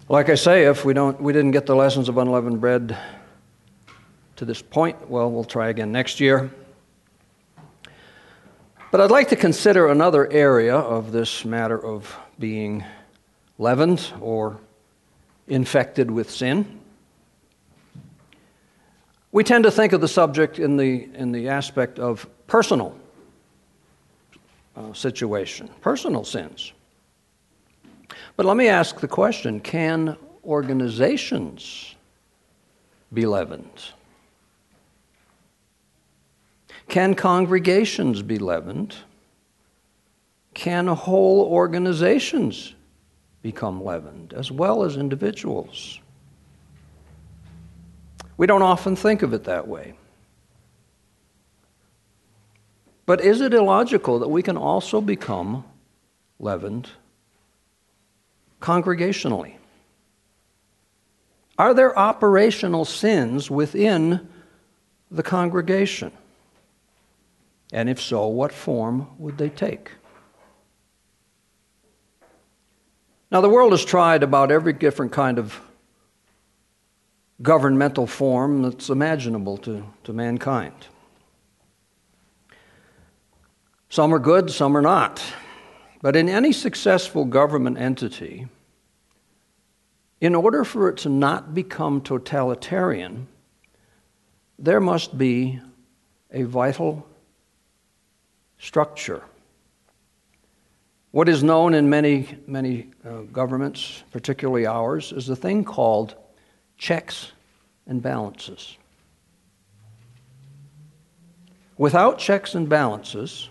Like I say, if we didn't get the lessons of unleavened bread to this point, well, we'll try again next year. But I'd like to consider another area of this matter of being leavened or infected with sin. We tend to think of the subject in the aspect of personal situation, personal sins. But let me ask the question, can organizations be leavened? Can congregations be leavened? Can whole organizations become leavened, as well as individuals? We don't often think of it that way. But is it illogical that we can also become leavened congregationally? Are there operational sins within the congregation? And if so, what form would they take? Now, the world has tried about every different kind of governmental form that's imaginable to mankind. Some are good, some are not. But in any successful government entity, in order for it to not become totalitarian, there must be a vital structure. What is known in many governments, particularly ours, is a thing called checks and balances. Without checks and balances,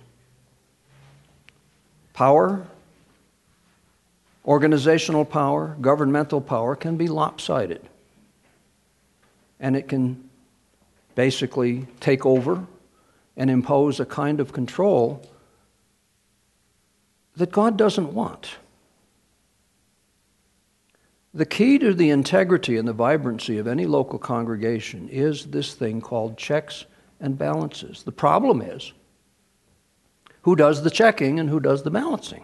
power, organizational power, governmental power can be lopsided. And it can basically take over and impose a kind of control that God doesn't want. The key to the integrity and the vibrancy of any local congregation is this thing called checks and balances. The problem is, who does the checking and who does the balancing?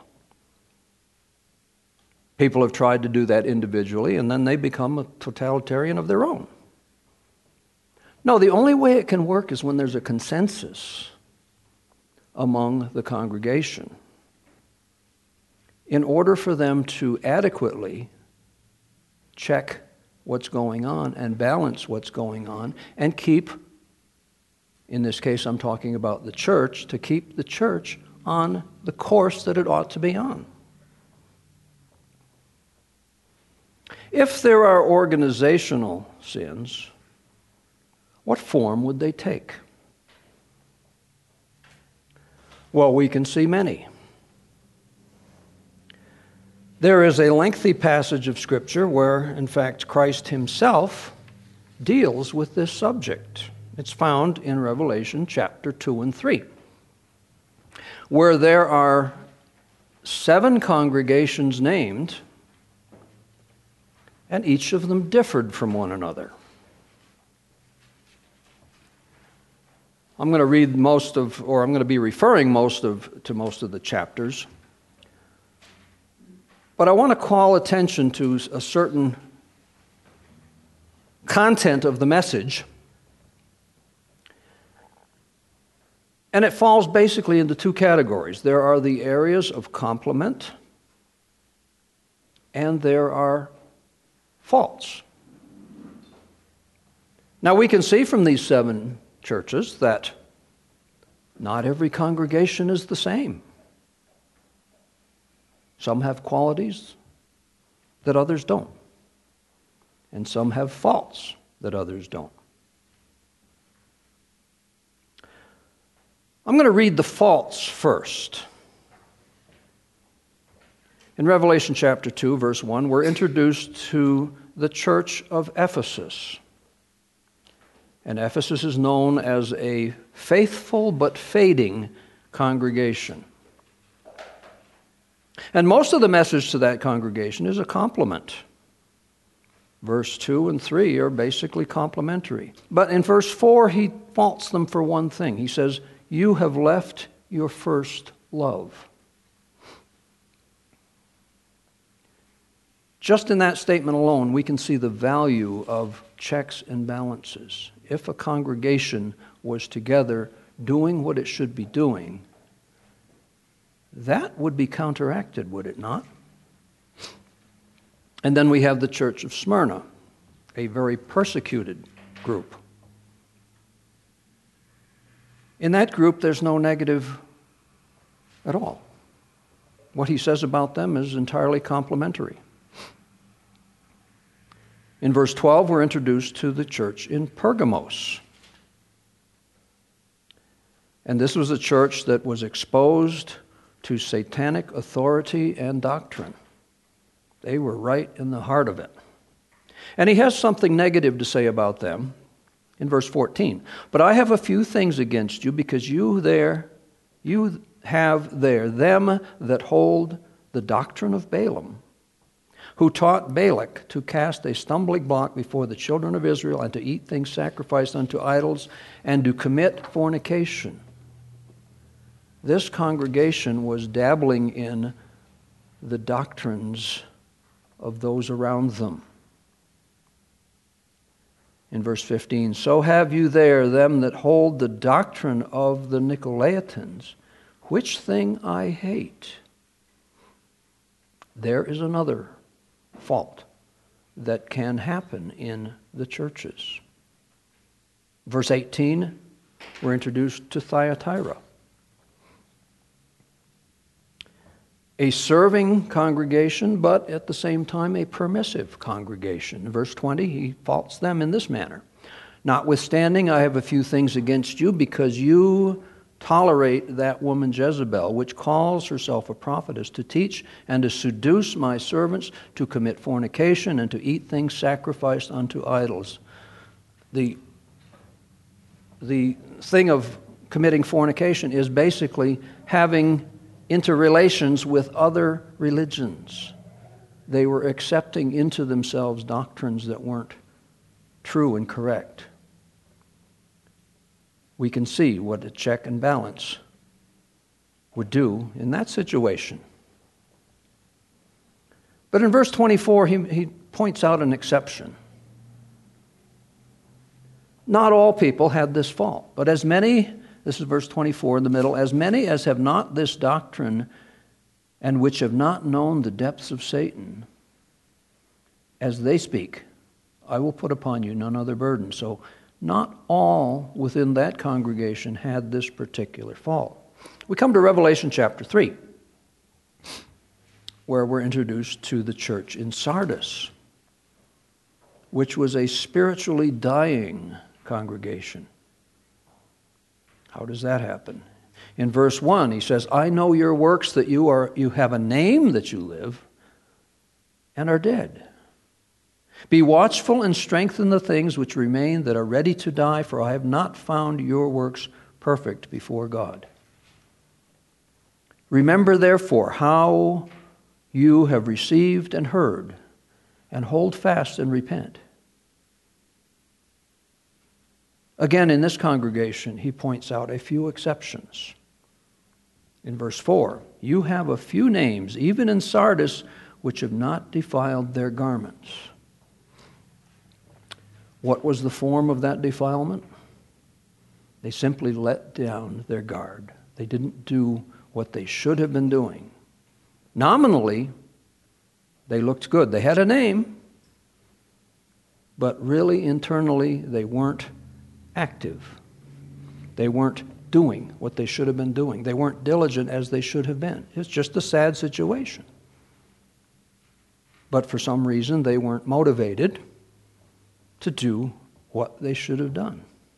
People have tried to do that individually, and then they become a totalitarian of their own. No, the only way it can work is when there's a consensus among the congregation in order for them to adequately check what's going on and balance what's going on and keep, in this case I'm talking about the church, to keep the church on the course that it ought to be on. If there are organizational sins, what form would they take? Well, we can see many. There is a lengthy passage of Scripture where, in fact, Christ himself deals with this subject. It's found in Revelation chapter 2 and 3, where there are 7 congregations named, and each of them differed from one another. I'm going to read I'm going to be referring to most of the chapters. But I want to call attention to a certain content of the message. And it falls basically into 2 categories. There are the areas of complement, and there are faults. Now we can see from these 7 churches that not every congregation is the same. Some have qualities that others don't. And some have faults that others don't. I'm going to read the faults first. In Revelation chapter 2, verse 1, we're introduced to the church of Ephesus. And Ephesus is known as a faithful but fading congregation. And most of the message to that congregation is a compliment. Verse 2 and 3 are basically complimentary. But in verse 4, he faults them for one thing. He says, "You have left your first love." Just in that statement alone, we can see the value of checks and balances. If a congregation was together doing what it should be doing, that would be counteracted, would it not? And then we have the Church of Smyrna, a very persecuted group. In that group, there's no negative at all. What he says about them is entirely complimentary. In verse 12, we're introduced to the church in Pergamos. And this was a church that was exposed to satanic authority and doctrine. They were right in the heart of it. And he has something negative to say about them in verse 14. But I have a few things against you, because you have there them that hold the doctrine of Balaam, who taught Balak to cast a stumbling block before the children of Israel, and to eat things sacrificed unto idols, and to commit fornication. This congregation was dabbling in the doctrines of those around them. In verse 15, so have you there them that hold the doctrine of the Nicolaitans, which thing I hate. There is another fault that can happen in the churches. Verse 18, we're introduced to Thyatira, a serving congregation, but at the same time a permissive congregation. In verse 20, he faults them in this manner. Notwithstanding, I have a few things against you, because you tolerate that woman Jezebel, which calls herself a prophetess, to teach and to seduce my servants to commit fornication and to eat things sacrificed unto idols. The thing of committing fornication is basically having interrelations with other religions. They were accepting into themselves doctrines that weren't true and correct. We can see what a check and balance would do in that situation. But in verse 24, he points out an exception. Not all people had this fault, but as many, this is verse 24 in the middle, as many as have not this doctrine and which have not known the depths of Satan, as they speak, I will put upon you none other burden. So not all within that congregation had this particular fault. We come to Revelation chapter 3, where we're introduced to the church in Sardis, which was a spiritually dying congregation. How does that happen? In verse 1, he says, I know your works, that you have a name, that you live and are dead. Be watchful and strengthen the things which remain that are ready to die, for I have not found your works perfect before God. Remember, therefore, how you have received and heard, and hold fast and repent. Again, in this congregation, he points out a few exceptions. In verse 4, you have a few names, even in Sardis, which have not defiled their garments. What was the form of that defilement? They simply let down their guard. They didn't do what they should have been doing. Nominally, they looked good. They had a name, but really internally they weren't active. They weren't doing what they should have been doing. They weren't diligent as they should have been. It's just a sad situation. But for some reason, they weren't motivated to do what they should have done.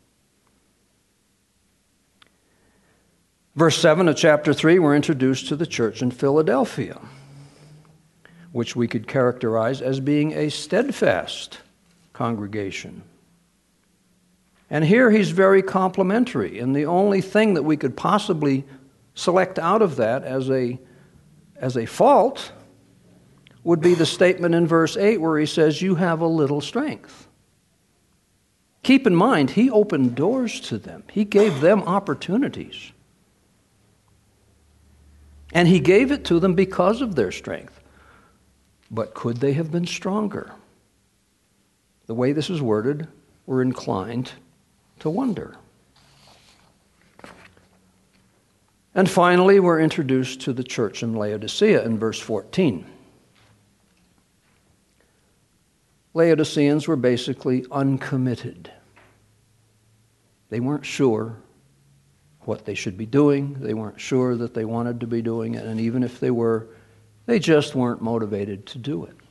Verse 7 of chapter 3, we're introduced to the church in Philadelphia, which we could characterize as being a steadfast congregation. And here he's very complimentary, and the only thing that we could possibly select out of that as a fault would be the statement in verse 8 where he says, you have a little strength. Keep in mind, he opened doors to them. He gave them opportunities. And he gave it to them because of their strength. But could they have been stronger? The way this is worded, we're inclined to wonder. And finally, we're introduced to the church in Laodicea in verse 14. Laodiceans were basically uncommitted. They weren't sure what they should be doing. They weren't sure that they wanted to be doing it. And even if they were, they just weren't motivated to do it.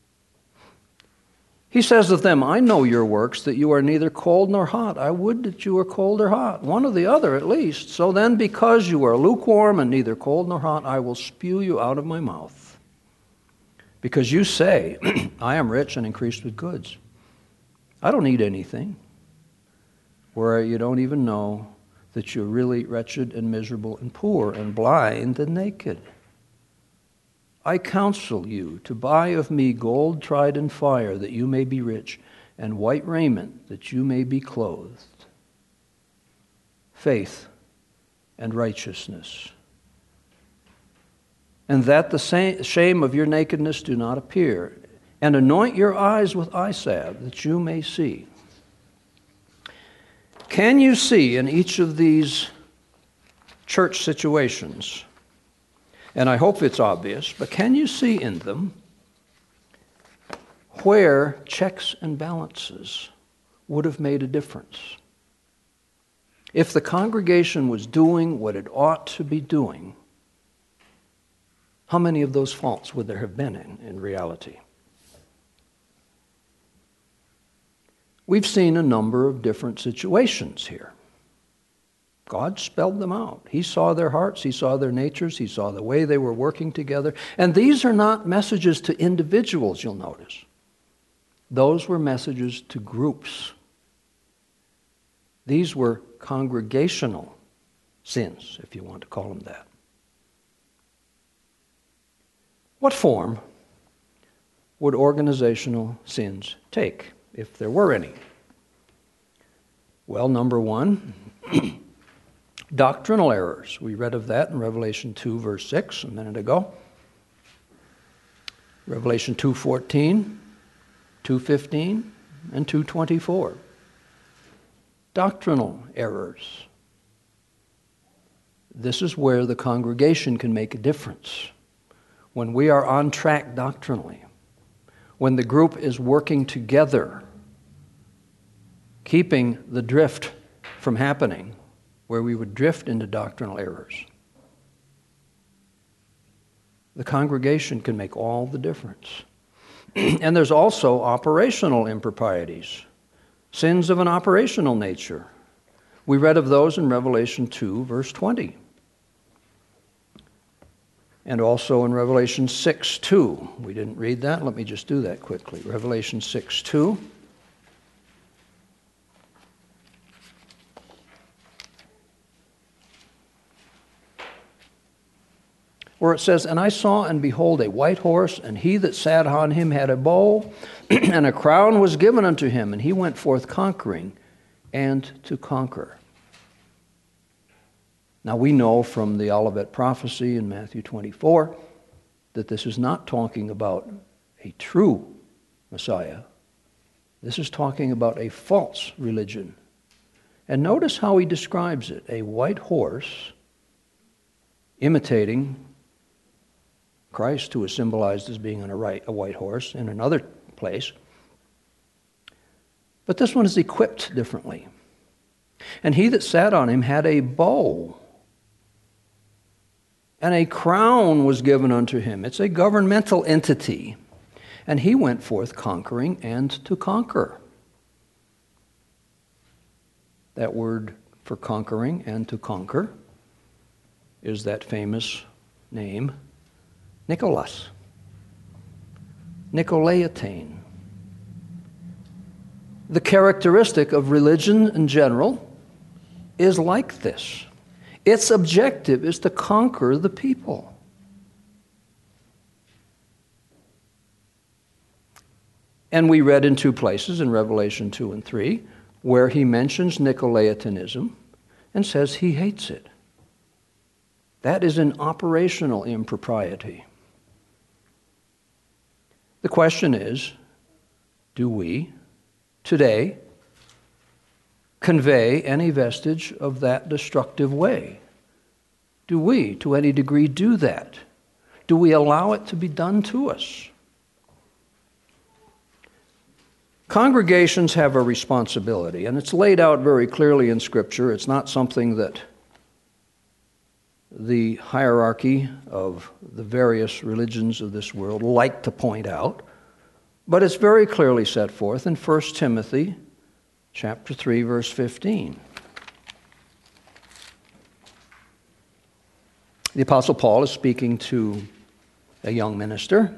He says of them, I know your works, that you are neither cold nor hot. I would that you were cold or hot, one or the other at least. So then, because you are lukewarm and neither cold nor hot, I will spew you out of my mouth. Because you say, I am rich and increased with goods. I don't need anything. Where you don't even know that you're really wretched and miserable and poor and blind and naked. I counsel you to buy of me gold tried in fire, that you may be rich, and white raiment, that you may be clothed. Faith and righteousness. And that the shame of your nakedness do not appear. And anoint your eyes with eye salve, that you may see. Can you see in each of these church situations, and I hope it's obvious, but can you see in them where checks and balances would have made a difference? If the congregation was doing what it ought to be doing, how many of those faults would there have been in reality? We've seen a number of different situations here. God spelled them out. He saw their hearts, He saw their natures, He saw the way they were working together. And these are not messages to individuals, you'll notice. Those were messages to groups. These were congregational sins, if you want to call them that. What form would organizational sins take, if there were any? Well, number one, doctrinal errors. We read of that in Revelation 2, verse 6 a minute ago. Revelation 2:14, 2:15, and 2:24. Doctrinal errors. This is where the congregation can make a difference. When we are on track doctrinally, when the group is working together, keeping the drift from happening, where we would drift into doctrinal errors. The congregation can make all the difference. And there's also operational improprieties, sins of an operational nature. We read of those in Revelation 2, verse 20. And also in Revelation 6:2. We didn't read that. Let me just do that quickly. Revelation 6:2. Where it says, And I saw and behold a white horse, and he that sat on him had a bow, and a crown was given unto him, and he went forth conquering and to conquer. Now we know from the Olivet prophecy in Matthew 24 that this is not talking about a true Messiah. This is talking about a false religion. And notice how he describes it. A white horse imitating Christ, who is symbolized as being on a white horse in another place. But this one is equipped differently. And he that sat on him had a bow, and a crown was given unto him. It's a governmental entity. And he went forth conquering and to conquer. That word for conquering and to conquer is that famous name, Nicholas. Nicolaitan. The characteristic of religion in general is like this. Its objective is to conquer the people. And we read in two places, in Revelation 2 and 3, where he mentions Nicolaitanism and says he hates it. That is an operational impropriety. The question is, do we today convey any vestige of that destructive way? Do we, to any degree, do that? Do we allow it to be done to us? Congregations have a responsibility, and it's laid out very clearly in Scripture. It's not something that the hierarchy of the various religions of this world like to point out, but it's very clearly set forth in 1 Timothy chapter 3, verse 15. The Apostle Paul is speaking to a young minister,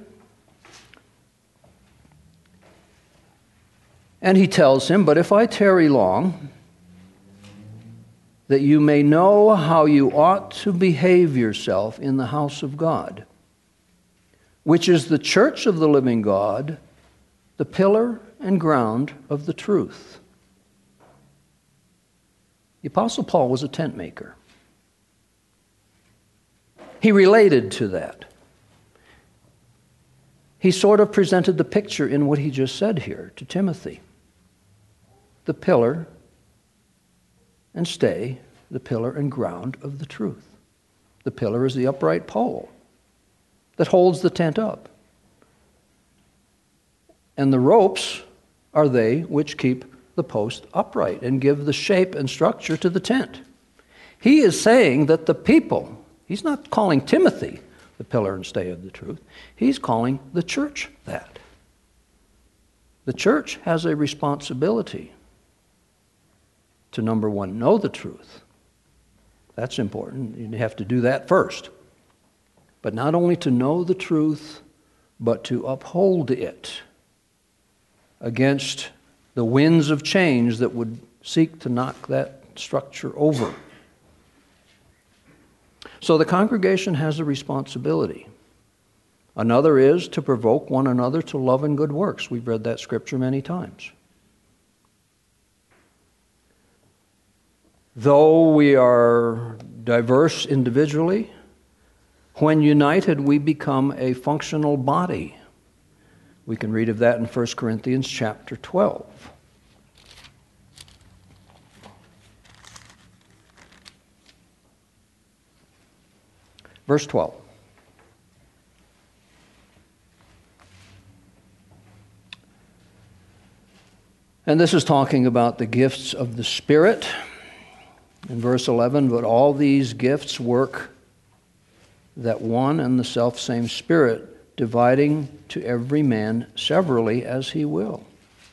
and he tells him, "But if I tarry long, that you may know how you ought to behave yourself in the house of God, which is the church of the living God, the pillar and ground of the truth." The Apostle Paul was a tent maker. He related to that. He sort of presented the picture in what he just said here to Timothy. The pillar and stay, the pillar and ground of the truth. The pillar is the upright pole that holds the tent up. And the ropes are they which keep the post upright and give the shape and structure to the tent. He is saying that the people, he's not calling Timothy the pillar and stay of the truth. He's calling the church that. The church has a responsibility to, number one, know the truth. That's important. You have to do that first. But not only to know the truth, but to uphold it against the winds of change that would seek to knock that structure over. So the congregation has a responsibility. Another is to provoke one another to love and good works. We've read that scripture many times. Though we are diverse individually, when united we become a functional body. We can read of that in 1 Corinthians chapter 12. Verse 12. And this is talking about the gifts of the Spirit. In verse 11, but all these gifts work that one and the selfsame Spirit, dividing to every man severally as he will.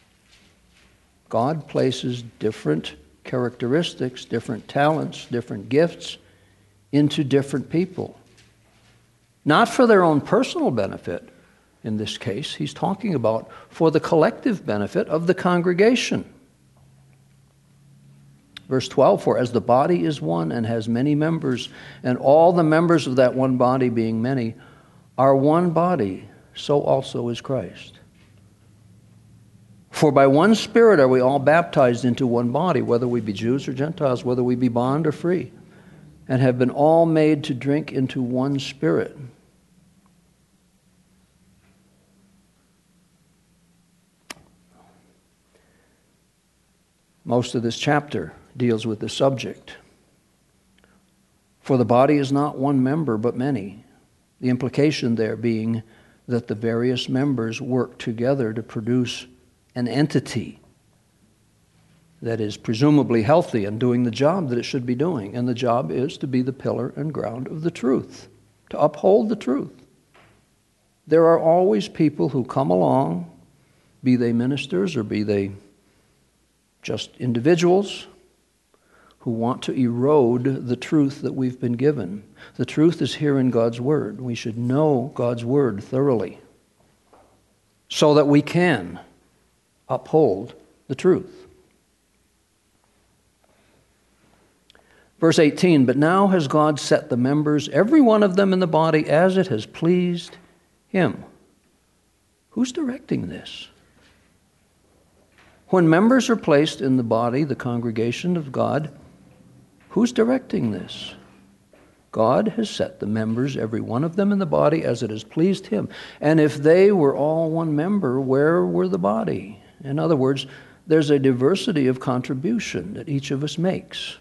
God places different characteristics, different talents, different gifts into different people. Not for their own personal benefit, in this case. He's talking about for the collective benefit of the congregation. Verse 12, for as the body is one and has many members, and all the members of that one body being many, are one body, so also is Christ. For by one Spirit are we all baptized into one body, whether we be Jews or Gentiles, whether we be bond or free, and have been all made to drink into one Spirit. Most of this chapter deals with the subject. For the body is not one member, but many. The implication there being that the various members work together to produce an entity that is presumably healthy and doing the job that it should be doing. And the job is to be the pillar and ground of the truth, to uphold the truth. There are always people who come along, be they ministers or be they just individuals, who want to erode the truth that we've been given. The truth is here in God's Word. We should know God's Word thoroughly so that we can uphold the truth. Verse 18, but now has God set the members, every one of them in the body, as it has pleased Him. Who's directing this? When members are placed in the body, the congregation of God, who's directing this? God has set the members, every one of them in the body, as it has pleased him. And if they were all one member, where were the body? In other words, there's a diversity of contribution that each of us makes.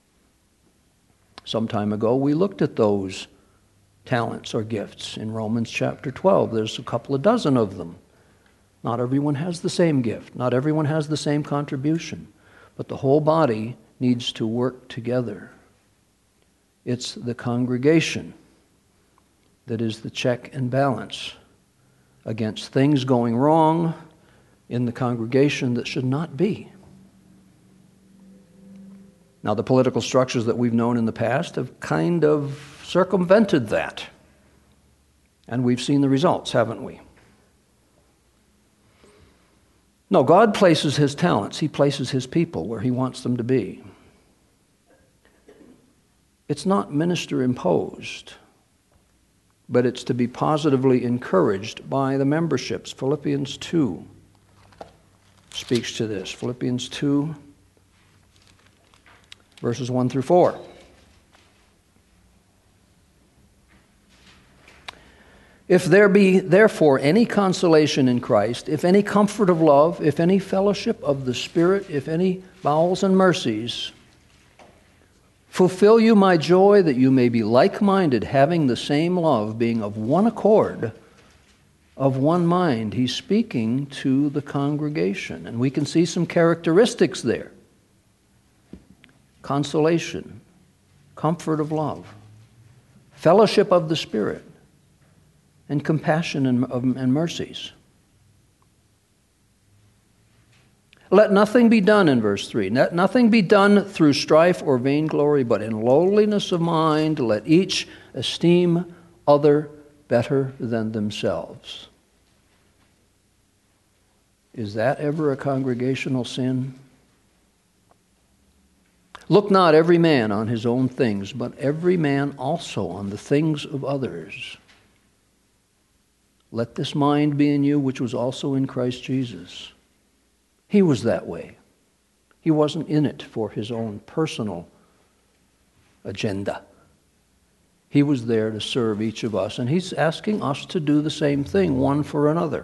Some time ago, we looked at those talents or gifts. In Romans chapter 12, there's a couple of dozen of them. Not everyone has the same gift. Not everyone has the same contribution. But the whole body needs to work together. It's the congregation that is the check and balance against things going wrong in the congregation that should not be. Now, the political structures that we've known in the past have kind of circumvented that. And we've seen the results, haven't we? No, God places his talents. He places his people where he wants them to be. It's not minister imposed, but it's to be positively encouraged by the memberships. Philippians 2 speaks to this. Philippians 2, verses 1 through 4. If there be therefore any consolation in Christ, if any comfort of love, if any fellowship of the Spirit, if any bowels and mercies, fulfill you my joy, that you may be like-minded, having the same love, being of one accord, of one mind. He's speaking to the congregation, and we can see some characteristics there. Consolation, comfort of love, fellowship of the Spirit, and compassion and mercies. Let nothing be done, in verse 3, let nothing be done through strife or vainglory, but in lowliness of mind let each esteem other better than themselves. Is that ever a congregational sin? Look not every man on his own things, but every man also on the things of others. Let this mind be in you, which was also in Christ Jesus. He was that way. He wasn't in it for his own personal agenda. He was there to serve each of us, and he's asking us to do the same thing, one for another.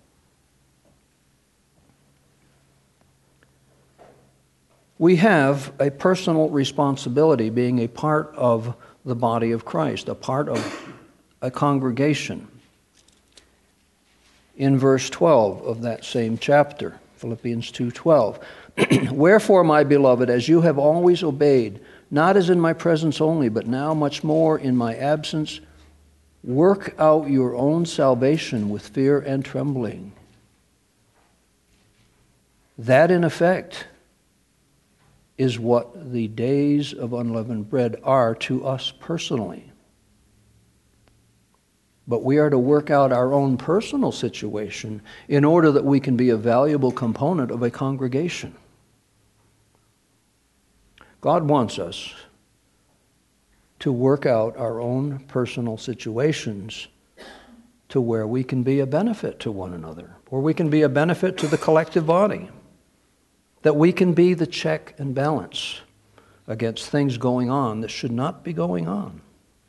We have a personal responsibility being a part of the body of Christ, a part of a congregation. In verse 12 of that same chapter, Philippians 2:12, wherefore, my beloved, as you have always obeyed, not as in my presence only, but now much more in my absence, work out your own salvation with fear and trembling. That, in effect, is what the days of unleavened bread are to us personally. But we are to work out our own personal situation in order that we can be a valuable component of a congregation. God wants us to work out our own personal situations to where we can be a benefit to one another, or we can be a benefit to the collective body, that we can be the check and balance against things going on that should not be going on.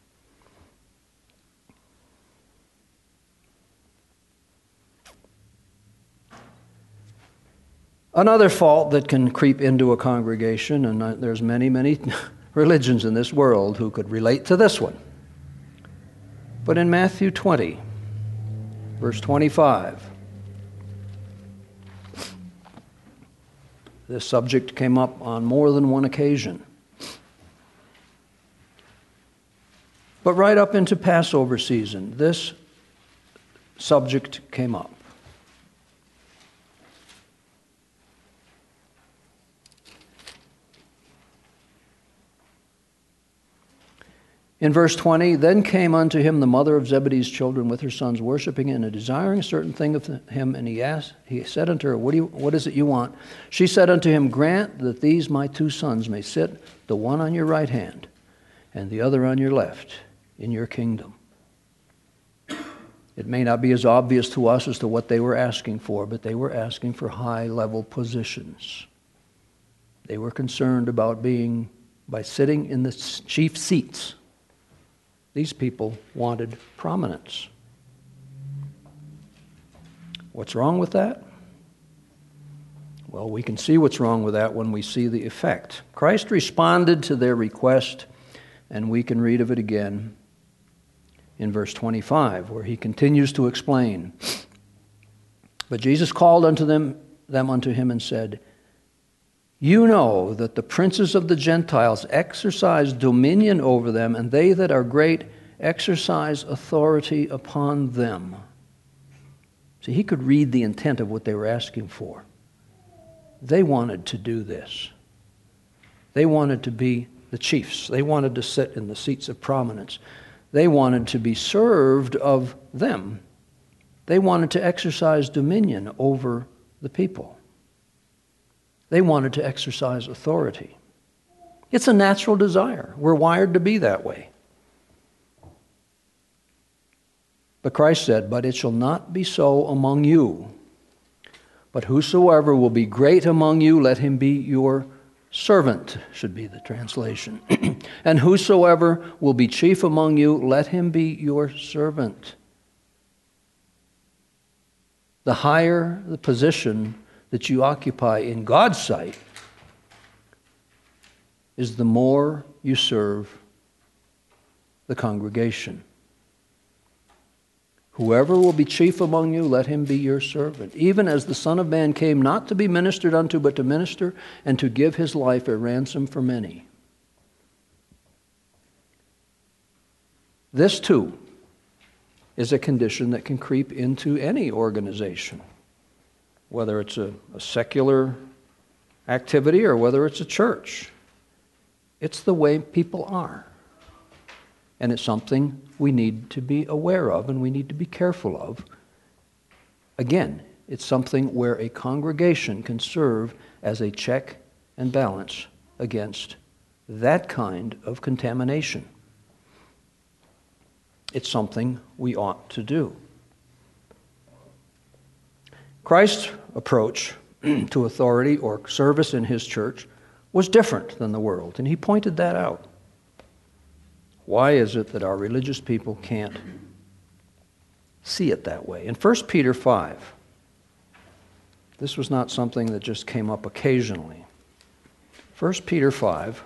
Another fault that can creep into a congregation, and there's many, many religions in this world who could relate to this one. But in Matthew 20, verse 25, this subject came up on more than one occasion. But right up into Passover season, this subject came up. In verse 20, then came unto him the mother of Zebedee's children with her sons, worshiping and desiring a certain thing of him. And he said unto her, what is it you want? She said unto him, grant that these my two sons may sit, the one on your right hand and the other on your left, in your kingdom. It may not be as obvious to us as to what they were asking for, but they were asking for high-level positions. They were concerned about by sitting in the chief seats These people wanted prominence. What's wrong with that? Well, we can see what's wrong with that when we see the effect. Christ responded to their request, and we can read of it again in verse 25, where he continues to explain. But Jesus called unto them unto him and said, You know that the princes of the Gentiles exercise dominion over them, and they that are great exercise authority upon them. See, he could read the intent of what they were asking for. They wanted to do this. They wanted to be the chiefs. They wanted to sit in the seats of prominence. They wanted to be served of them. They wanted to exercise dominion over the people. They wanted to exercise authority. It's a natural desire. We're wired to be that way. But Christ said, But it shall not be so among you. But whosoever will be great among you, let him be your servant, should be the translation. And whosoever will be chief among you, let him be your servant. The higher the position that you occupy in God's sight is the more you serve the congregation. Whoever will be chief among you, let him be your servant. Even as the Son of Man came not to be ministered unto, but to minister and to give his life a ransom for many. This too is a condition that can creep into any organization, whether it's a secular activity or whether it's a church. It's the way people are. And it's something we need to be aware of and we need to be careful of. Again, it's something where a congregation can serve as a check and balance against that kind of contamination. It's something we ought to do. Christ's approach to authority or service in his church was different than the world, and he pointed that out. Why is it that our religious people can't see it that way? In 1 Peter 5, this was not something that just came up occasionally. 1 Peter 5,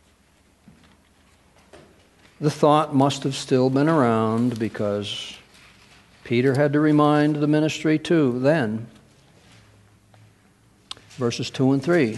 the thought must have still been around because Peter had to remind the ministry too then. Verses 2 and 3.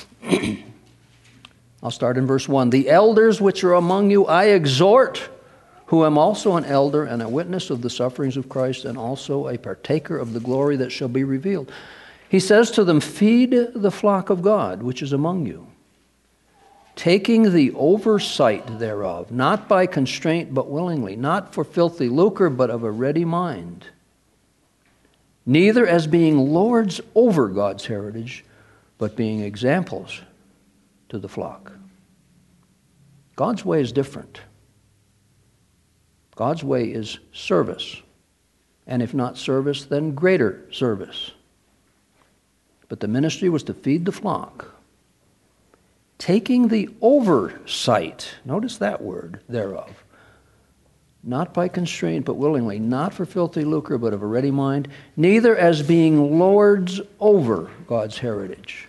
I'll start in verse 1. The elders which are among you I exhort, who am also an elder and a witness of the sufferings of Christ, and also a partaker of the glory that shall be revealed. He says to them, Feed the flock of God which is among you, taking the oversight thereof, not by constraint but willingly, not for filthy lucre but of a ready mind, neither as being lords over God's heritage, but being examples to the flock. God's way is different. God's way is service. And if not service, then greater service. But the ministry was to feed the flock, taking the oversight, notice that word, thereof, not by constraint but willingly, not for filthy lucre but of a ready mind, neither as being lords over God's heritage.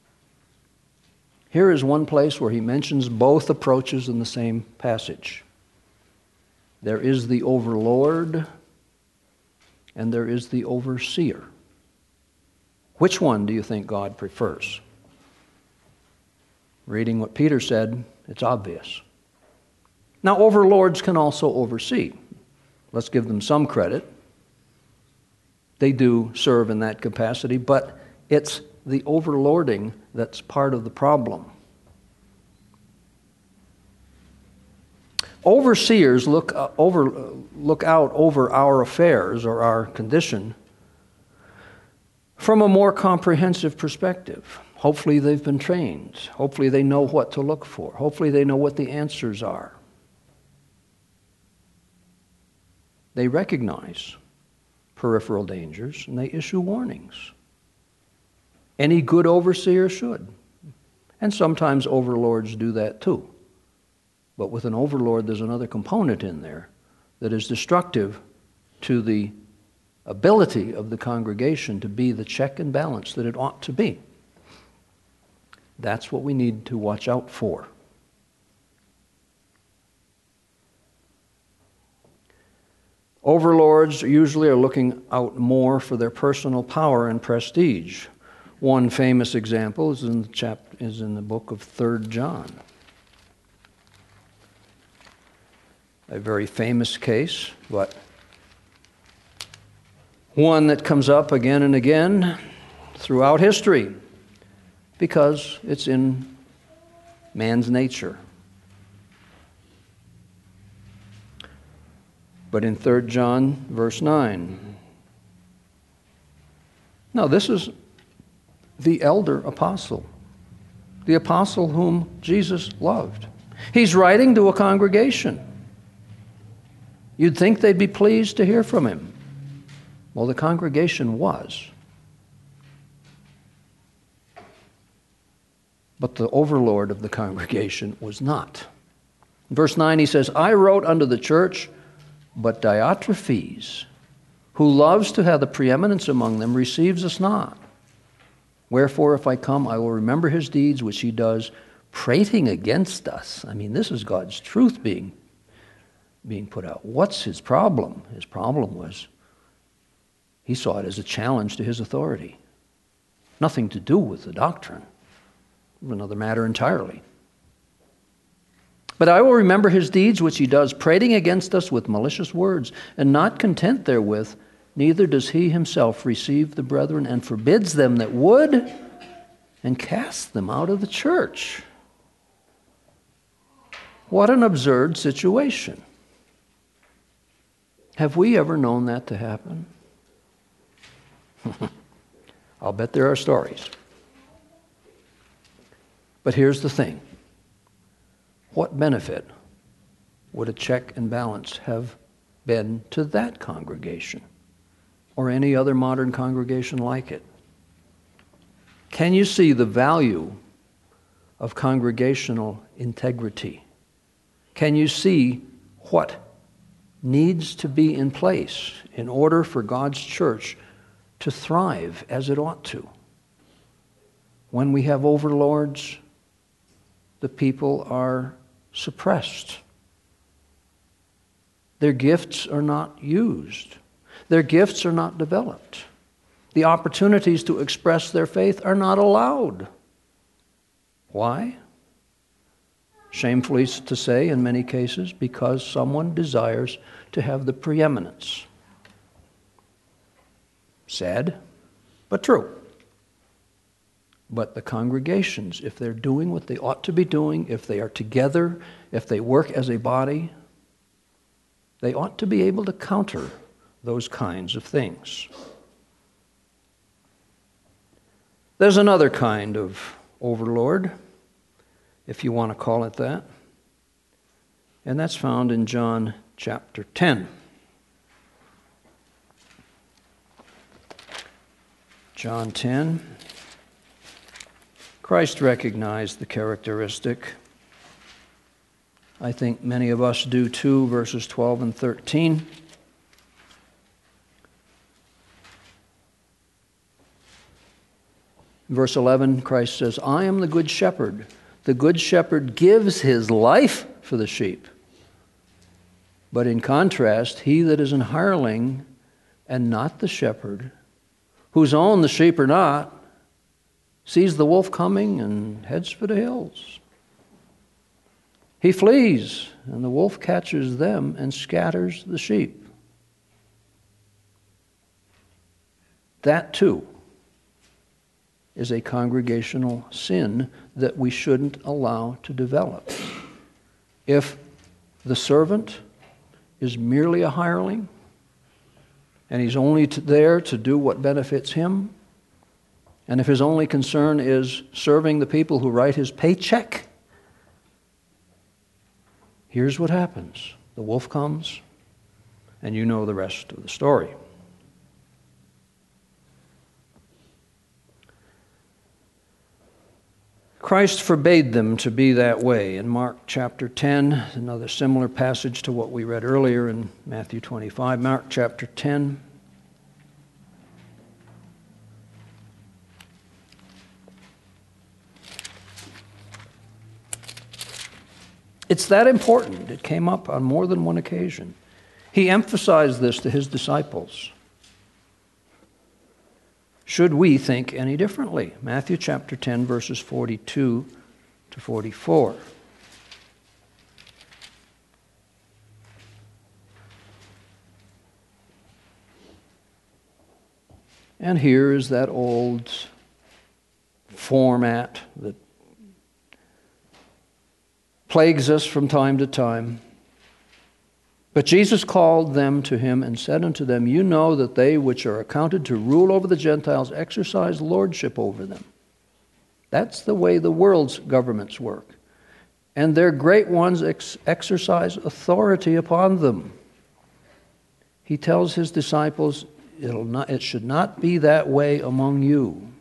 Here is one place where he mentions both approaches in the same passage. There is the overlord and there is the overseer. Which one do you think God prefers? Reading what Peter said, it's obvious. Now, overlords can also oversee. Let's give them some credit. They do serve in that capacity, but it's the overlording that's part of the problem. Overseers look out over our affairs or our condition from a more comprehensive perspective. Hopefully they've been trained. Hopefully they know what to look for. Hopefully they know what the answers are. They recognize peripheral dangers and they issue warnings. Any good overseer should. And sometimes overlords do that too. But with an overlord, there's another component in there that is destructive to the ability of the congregation to be the check and balance that it ought to be. That's what we need to watch out for. Overlords usually are looking out more for their personal power and prestige. One famous example is in the book of 3 John. A very famous case, but one that comes up again and again throughout history because it's in man's nature. But in 3 John, verse 9. Now, this is the elder apostle, the apostle whom Jesus loved. He's writing to a congregation. You'd think they'd be pleased to hear from him. Well, the congregation was. But the overlord of the congregation was not. In verse 9 he says, I wrote unto the church, but Diotrephes, who loves to have the preeminence among them, receives us not. Wherefore, if I come, I will remember his deeds which he does, prating against us. I mean, this is God's truth being put out. What's his problem? His problem was he saw it as a challenge to his authority. Nothing to do with the doctrine. Another matter entirely. But I will remember his deeds which he does, prating against us with malicious words, and not content therewith, neither does he himself receive the brethren, and forbids them that would, and casts them out of the church. What an absurd situation. Have we ever known that to happen? I'll bet there are stories. But here's the thing. What benefit would a check and balance have been to that congregation or any other modern congregation like it? Can you see the value of congregational integrity? Can you see what needs to be in place in order for God's church to thrive as it ought to? When we have overlords, the people are suppressed. Their gifts are not used. Their gifts are not developed. The opportunities to express their faith are not allowed. Why? Shamefully to say, in many cases, because someone desires to have the preeminence. Sad, but true. But the congregations, if they're doing what they ought to be doing, if they are together, if they work as a body, they ought to be able to counter those kinds of things. There's another kind of overlord, if you want to call it that, and that's found in John chapter 10. John 10. Christ recognized the characteristic. I think many of us do too, verses 12 and 13. Verse 11, Christ says, I am the good shepherd. The good shepherd gives his life for the sheep. But in contrast, he that is an hireling and not the shepherd, whose own the sheep are not, sees the wolf coming and heads for the hills. He flees, and the wolf catches them and scatters the sheep. That too is a congregational sin that we shouldn't allow to develop. If the servant is merely a hireling, and he's only there to do what benefits him, and if his only concern is serving the people who write his paycheck, here's what happens. The wolf comes, and you know the rest of the story. Christ forbade them to be that way. In Mark chapter 10, another similar passage to what we read earlier in Matthew 25. Mark chapter 10. It's that important. It came up on more than one occasion. He emphasized this to his disciples. Should we think any differently? Matthew chapter 10, verses 42 to 44. And here is that old format that plagues us from time to time. But Jesus called them to him and said unto them, You know that they which are accounted to rule over the Gentiles exercise lordship over them. That's the way the world's governments work. And their great ones exercise authority upon them. He tells his disciples, it should not be that way among you.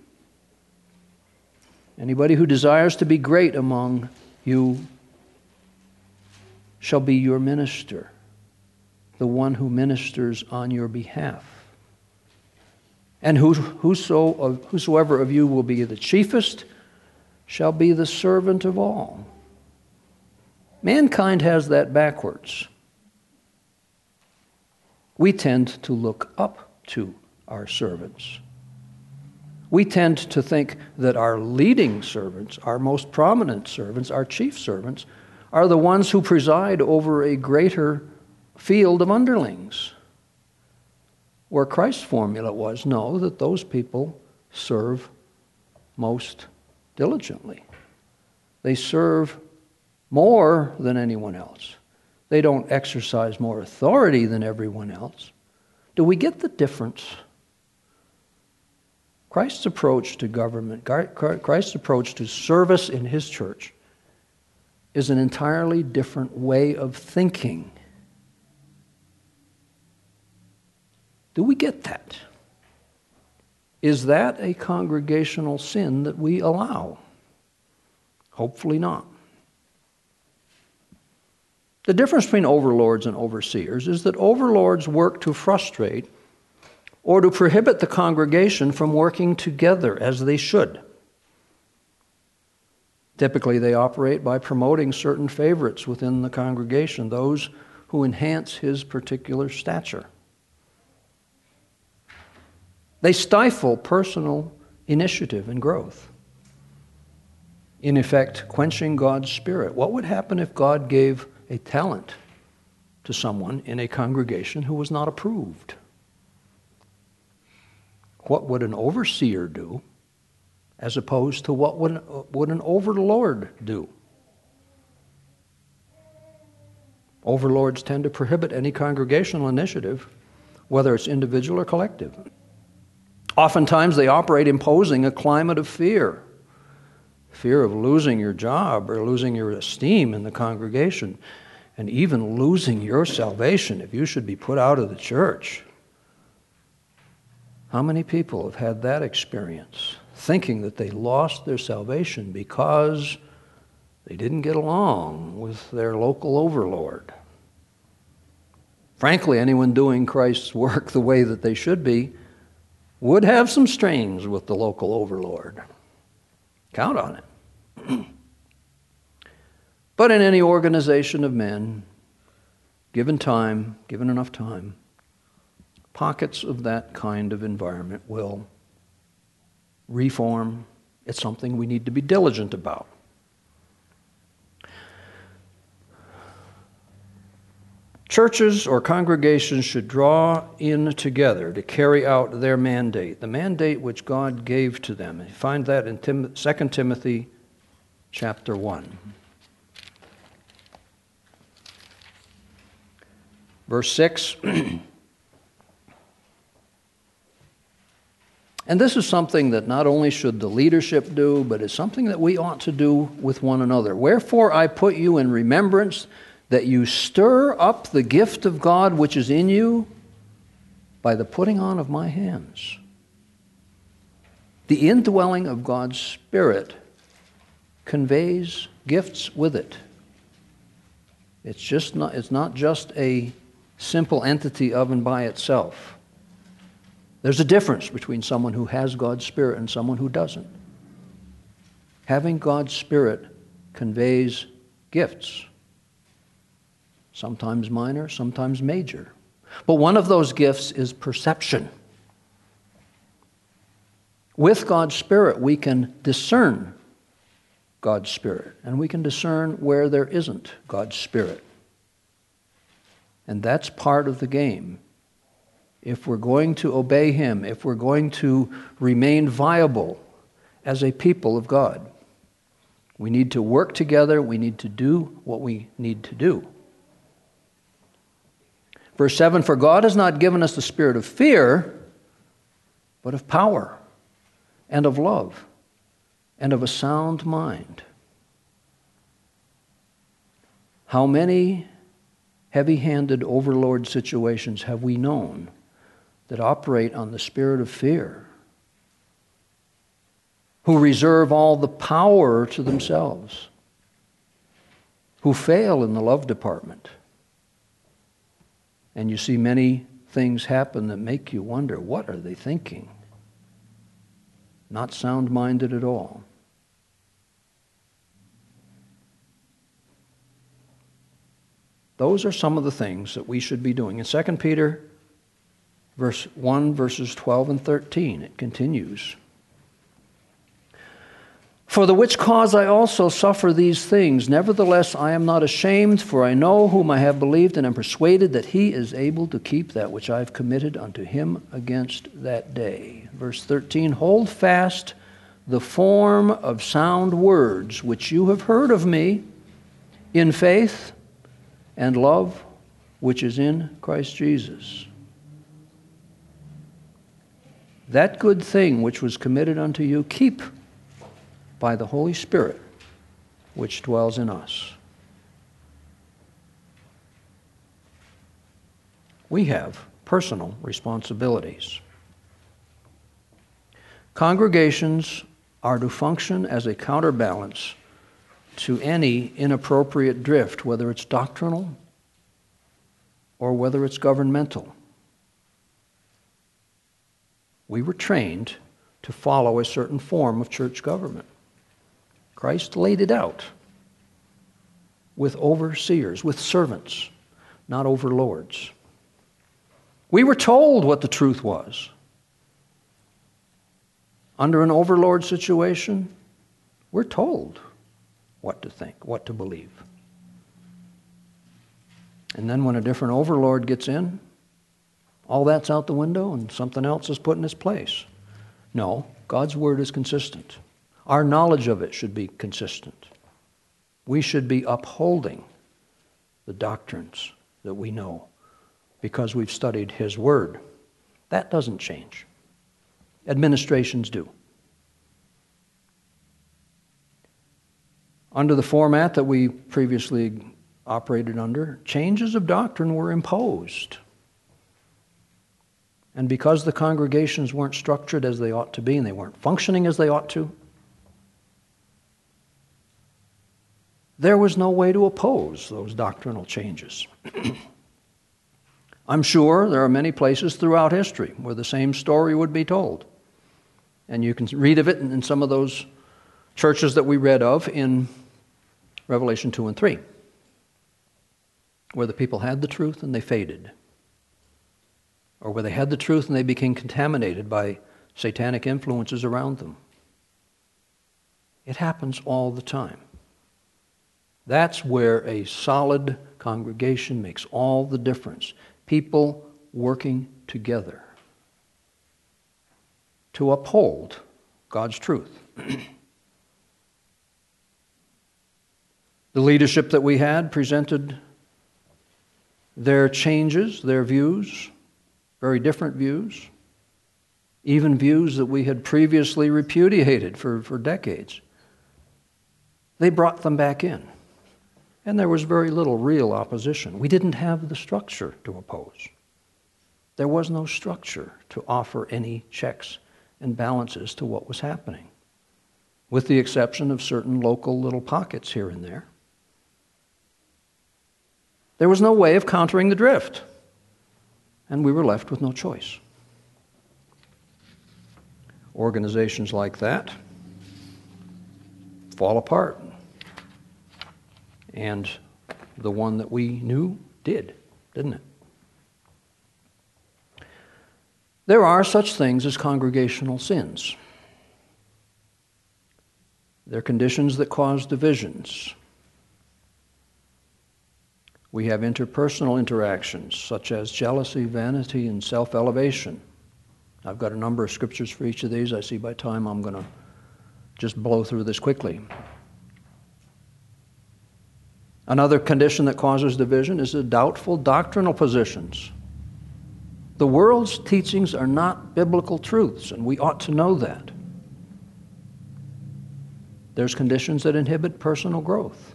Anybody who desires to be great among you shall be your minister, the one who ministers on your behalf. And whosoever of you will be the chiefest shall be the servant of all. Mankind has that backwards. We tend to look up to our servants. We tend to think that our leading servants, our most prominent servants, our chief servants, are the ones who preside over a greater field of underlings. Where Christ's formula was, no, that those people serve most diligently. They serve more than anyone else. They don't exercise more authority than everyone else. Do we get the difference? Christ's approach to government, Christ's approach to service in his church is an entirely different way of thinking. Do we get that? Is that a congregational sin that we allow? Hopefully not. The difference between overlords and overseers is that overlords work to frustrate or to prohibit the congregation from working together as they should. Typically, they operate by promoting certain favorites within the congregation, those who enhance his particular stature. They stifle personal initiative and growth, in effect, quenching God's Spirit. What would happen if God gave a talent to someone in a congregation who was not approved? What would an overseer do as opposed to what would an overlord do? Overlords tend to prohibit any congregational initiative, whether it's individual or collective. Oftentimes they operate imposing a climate of fear. Fear of losing your job or losing your esteem in the congregation, and even losing your salvation if you should be put out of the church. How many people have had that experience, thinking that they lost their salvation because they didn't get along with their local overlord? Frankly, anyone doing Christ's work the way that they should be would have some strains with the local overlord. Count on it. But in any organization of men, given enough time, pockets of that kind of environment will reform. It's something we need to be diligent about. Churches or congregations should draw in together to carry out their mandate, the mandate which God gave to them. You find that in 2 Timothy chapter 1. Verse 6. And this is something that not only should the leadership do, but it's something that we ought to do with one another. Wherefore I put you in remembrance that you stir up the gift of God which is in you by the putting on of my hands. The indwelling of God's Spirit conveys gifts with it. It's not just a simple entity of and by itself. There's a difference between someone who has God's Spirit and someone who doesn't. Having God's Spirit conveys gifts, sometimes minor, sometimes major. But one of those gifts is perception. With God's Spirit, we can discern God's Spirit, and we can discern where there isn't God's Spirit. And that's part of the game. If we're going to obey Him, if we're going to remain viable as a people of God, we need to work together, we need to do what we need to do. Verse 7, for God has not given us the spirit of fear, but of power, and of love, and of a sound mind. How many heavy-handed overlord situations have we known that operate on the spirit of fear, who reserve all the power to themselves, who fail in the love department? And you see many things happen that make you wonder, what are they thinking? Not sound-minded at all. Those are some of the things that we should be doing. In 2 Peter verse 1, verses 12 and 13, it continues. For the which cause I also suffer these things. Nevertheless, I am not ashamed, for I know whom I have believed, and am persuaded that He is able to keep that which I have committed unto Him against that day. Verse 13, hold fast the form of sound words which you have heard of me in faith and love which is in Christ Jesus. That good thing which was committed unto you, keep by the Holy Spirit which dwells in us. We have personal responsibilities. Congregations are to function as a counterbalance to any inappropriate drift, whether it's doctrinal or whether it's governmental. We were trained to follow a certain form of church government. Christ laid it out with overseers, with servants, not overlords. We were told what the truth was. Under an overlord situation, we're told what to think, what to believe. And then when a different overlord gets in, all that's out the window and something else is put in its place. No, God's word is consistent. Our knowledge of it should be consistent. We should be upholding the doctrines that we know because we've studied His word. That doesn't change. Administrations do. Under the format that we previously operated under, changes of doctrine were imposed. And because the congregations weren't structured as they ought to be and they weren't functioning as they ought to, there was no way to oppose those doctrinal changes. I'm sure there are many places throughout history where the same story would be told. And you can read of it in some of those churches that we read of in Revelation 2 and 3, where the people had the truth and they faded, or where they had the truth and they became contaminated by satanic influences around them. It happens all the time. That's where a solid congregation makes all the difference. People working together to uphold God's truth. The leadership that we had presented their changes, their views, very different views, even views that we had previously repudiated for decades. They brought them back in. And there was very little real opposition. We didn't have the structure to oppose. There was no structure to offer any checks and balances to what was happening. with the exception of certain local little pockets here and there. There was no way of countering the drift, and we were left with no choice. Organizations like that fall apart, and the one that we knew didn't it? There are such things as congregational sins. They're conditions that cause divisions. We have interpersonal interactions such as jealousy, vanity, and self-elevation. I've got a number of scriptures for each of these. I see by time I'm going to just blow through this quickly. Another condition that causes division is the doubtful doctrinal positions. The world's teachings are not biblical truths, and we ought to know that. There's conditions that inhibit personal growth.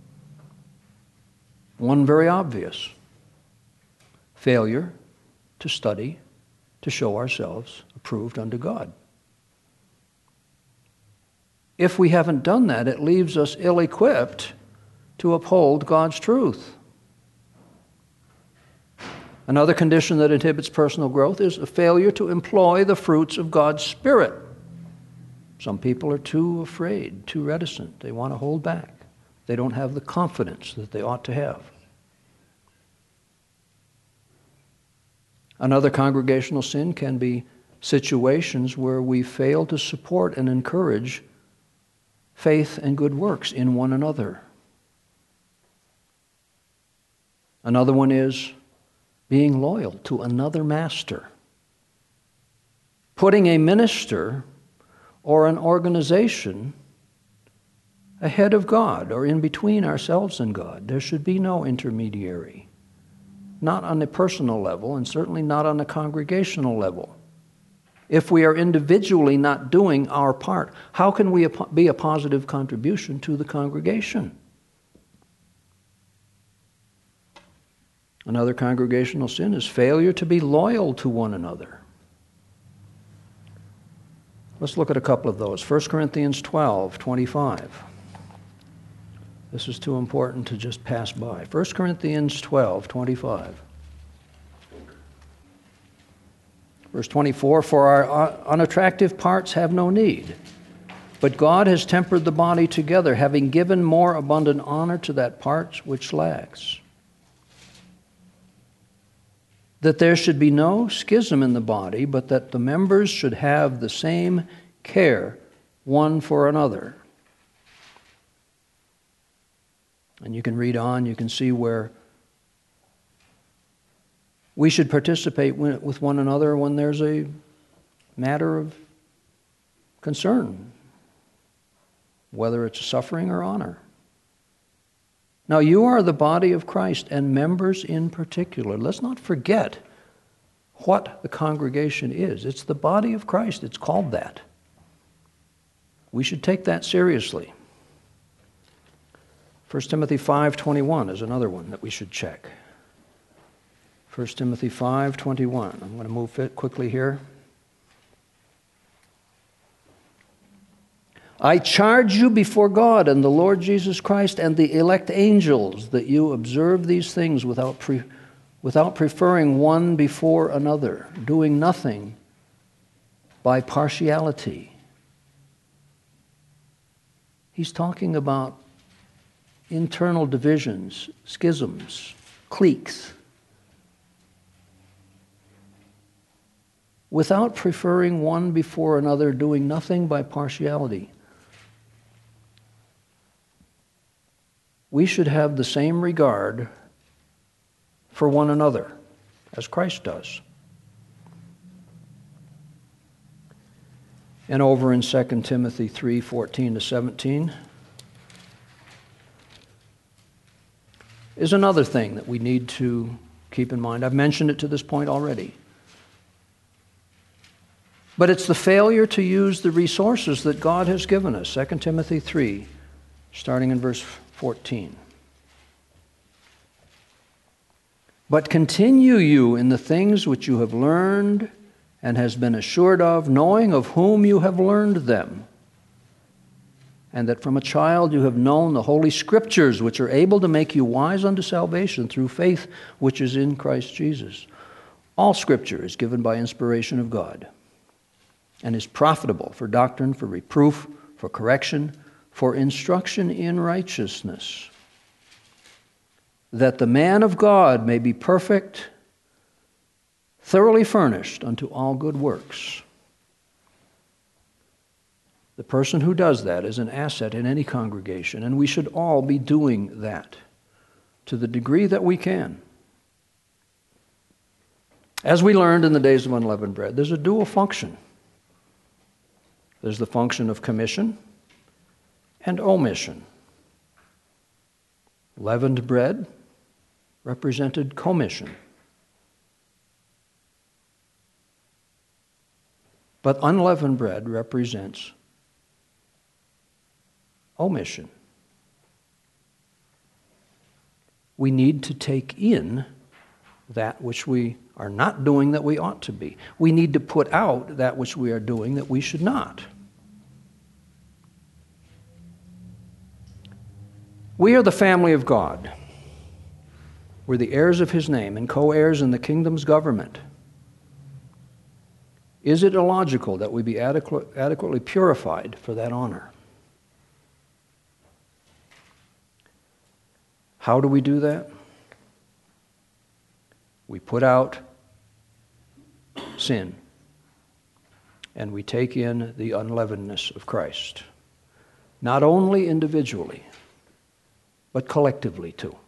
One very obvious: failure to study to show ourselves approved unto God. If we haven't done that, it leaves us ill-equipped to uphold God's truth. Another condition that inhibits personal growth is a failure to employ the fruits of God's Spirit. Some people are too afraid, too reticent. They want to hold back. They don't have the confidence that they ought to have. Another congregational sin can be situations where we fail to support and encourage faith and good works in one another. Another one is being loyal to another master. Putting a minister or an organization ahead of God or in between ourselves and God. There should be no intermediary. Not on a personal level and certainly not on a congregational level. If we are individually not doing our part, how can we be a positive contribution to the congregation? Another congregational sin is failure to be loyal to one another. Let's look at a couple of those. 1 Corinthians 12:25. This is too important to just pass by. 1 Corinthians 12:25. Verse 24, for our unattractive parts have no need, but God has tempered the body together, having given more abundant honor to that part which lacks. That there should be no schism in the body, but that the members should have the same care one for another. And you can read on, you can see where we should participate with one another when there's a matter of concern, whether it's suffering or honor. Now, you are the body of Christ, and members in particular. Let's not forget what the congregation is. It's the body of Christ. It's called that. We should take that seriously. 1 Timothy 5:21 is another one that we should check. 1 Timothy 5:21. I'm going to move quickly here. I charge you before God and the Lord Jesus Christ and the elect angels that you observe these things without preferring one before another, doing nothing by partiality. He's talking about internal divisions, schisms, cliques. Without preferring one before another, doing nothing by partiality. We should have the same regard for one another as Christ does. And over in 2 Timothy 3:14-17 is another thing that we need to keep in mind. I've mentioned it to this point already. But it's the failure to use the resources that God has given us. 2 Timothy 3, starting in verse 14. But continue you in the things which you have learned and has been assured of, knowing of whom you have learned them, and that from a child you have known the Holy Scriptures, which are able to make you wise unto salvation through faith which is in Christ Jesus. All Scripture is given by inspiration of God, and is profitable for doctrine, for reproof, for correction, for instruction in righteousness, that the man of God may be perfect, thoroughly furnished unto all good works. The person who does that is an asset in any congregation, and we should all be doing that to the degree that we can. As we learned in the days of unleavened bread, there's a dual function. There's the function of commission and omission. Leavened bread represented commission. But unleavened bread represents omission. We need to take in that which we are not doing that we ought to be. We need to put out that which we are doing that we should not. We are the family of God. We're the heirs of His name and co-heirs in the kingdom's government. Is it illogical that we be adequately purified for that honor? How do we do that? We put out sin, and we take in the unleavenedness of Christ, not only individually, but collectively too.